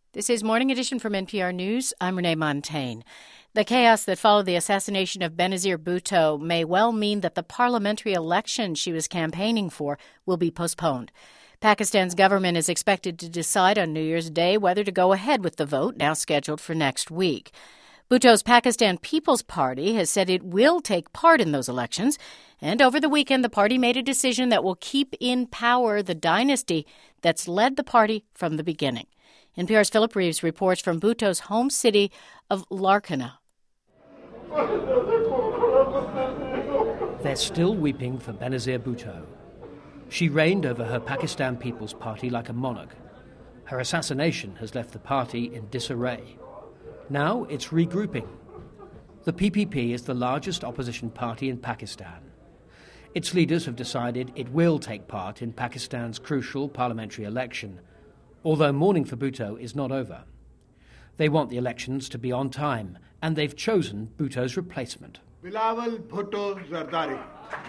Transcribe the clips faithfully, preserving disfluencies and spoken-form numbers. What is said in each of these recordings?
This is Morning Edition from N P R News. I'm Renee Montaigne. The chaos that followed the assassination of Benazir Bhutto may well mean that the parliamentary election she was campaigning for will be postponed. Pakistan's government is expected to decide on New Year's Day whether to go ahead with the vote, now scheduled for next week. Bhutto's Pakistan People's Party has said it will take part in those elections, and over the weekend the party made a decision that will keep in power the dynasty that's led the party from the beginning. N P R's Philip Reeves reports from Bhutto's home city of Larkana. They're still weeping for Benazir Bhutto. She reigned over her Pakistan People's Party like a monarch. Her assassination has left the party in disarray. Now it's regrouping. The P P P is the largest opposition party in Pakistan. Its leaders have decided it will take part in Pakistan's crucial parliamentary election, although mourning for Bhutto is not over. They want the elections to be on time, and they've chosen Bhutto's replacement. Bilawal Bhutto Zardari.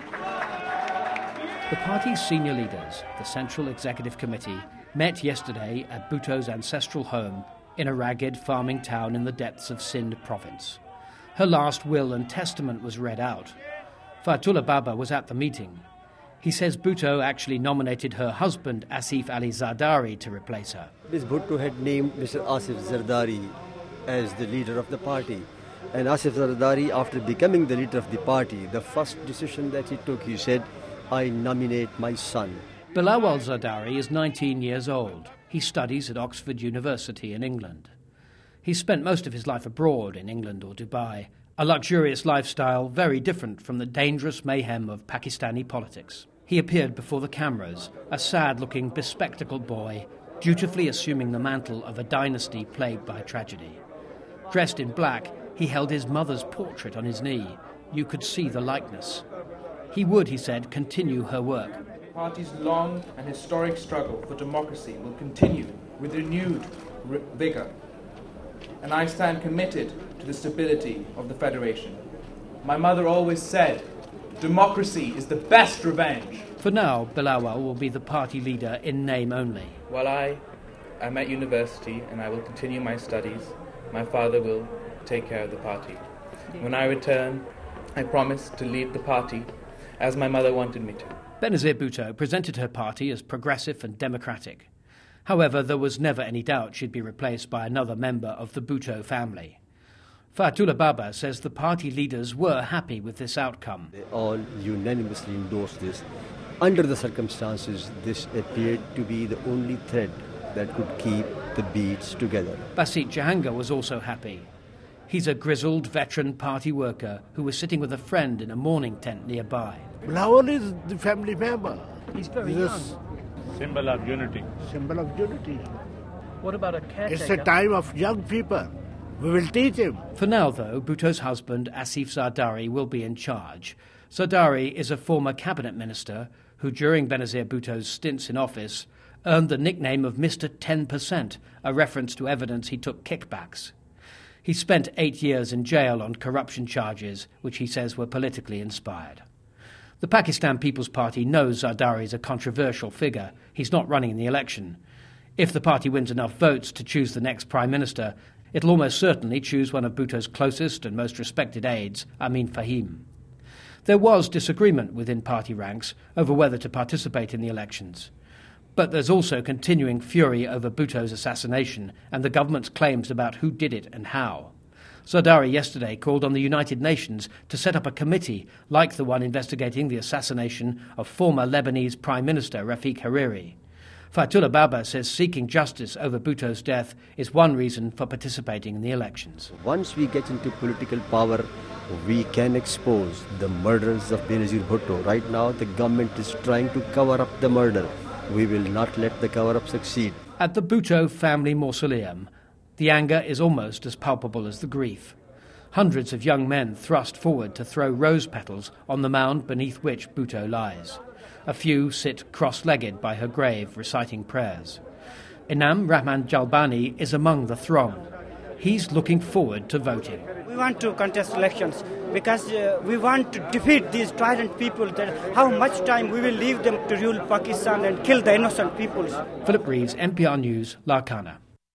The party's senior leaders, the Central Executive Committee, met yesterday at Bhutto's ancestral home in a ragged farming town in the depths of Sindh province. Her last will and testament was read out. Fatullah Baba was at the meeting. He says Bhutto actually nominated her husband, Asif Ali Zardari, to replace her. Miz Bhutto had named Mister Asif Zardari as the leader of the party. And Asif Zardari, after becoming the leader of the party, the first decision that he took, he said, I nominate my son. Bilawal Zardari is nineteen years old. He studies at Oxford University in England. He spent most of his life abroad in England or Dubai, a luxurious lifestyle very different from the dangerous mayhem of Pakistani politics. He appeared before the cameras, a sad-looking, bespectacled boy, dutifully assuming the mantle of a dynasty plagued by tragedy. Dressed in black, he held his mother's portrait on his knee. You could see the likeness. He would, he said, continue her work. The party's long and historic struggle for democracy will continue with renewed r- vigour, and I stand committed to the stability of the Federation. My mother always said, democracy is the best revenge. For now, Bilawal will be the party leader in name only. While I am at university and I will continue my studies, my father will take care of the party. When I return, I promise to lead the party as my mother wanted me to. Benazir Bhutto presented her party as progressive and democratic. However, there was never any doubt she'd be replaced by another member of the Bhutto family. Fatullah Baba says the party leaders were happy with this outcome. They all unanimously endorsed this. Under the circumstances, this appeared to be the only thread that could keep the beads together. Basit Jahangir was also happy. He's a grizzled veteran party worker who was sitting with a friend in a mourning tent nearby. Bilawal is the family member. He's very This young. Symbol of unity. Symbol of unity. What about a caretaker? It's a time of young people. We will teach him. For now, though, Bhutto's husband, Asif Zardari, will be in charge. Zardari is a former cabinet minister who, during Benazir Bhutto's stints in office, earned the nickname of Mister ten percent, a reference to evidence he took kickbacks. He spent eight years in jail on corruption charges, which he says were politically inspired. The Pakistan People's Party knows Zardari is a controversial figure. He's not running in the election. If the party wins enough votes to choose the next prime minister, it'll almost certainly choose one of Bhutto's closest and most respected aides, Amin Fahim. There was disagreement within party ranks over whether to participate in the elections. But there's also continuing fury over Bhutto's assassination and the government's claims about who did it and how. Zardari yesterday called on the United Nations to set up a committee like the one investigating the assassination of former Lebanese Prime Minister Rafiq Hariri. Fatullah Baba says seeking justice over Bhutto's death is one reason for participating in the elections. Once we get into political power, we can expose the murders of Benazir Bhutto. Right now, the government is trying to cover up the murder. We will not let the cover-up succeed. At the Bhutto family mausoleum, the anger is almost as palpable as the grief. Hundreds of young men thrust forward to throw rose petals on the mound beneath which Bhutto lies. A few sit cross-legged by her grave, reciting prayers. Inam Rahman Jalbani is among the throng. He's looking forward to voting. We want to contest elections because uh, we want to defeat these tyrant people. That how much time we will leave them to rule Pakistan and kill the innocent people. Philip Reeves, N P R News, Larkana.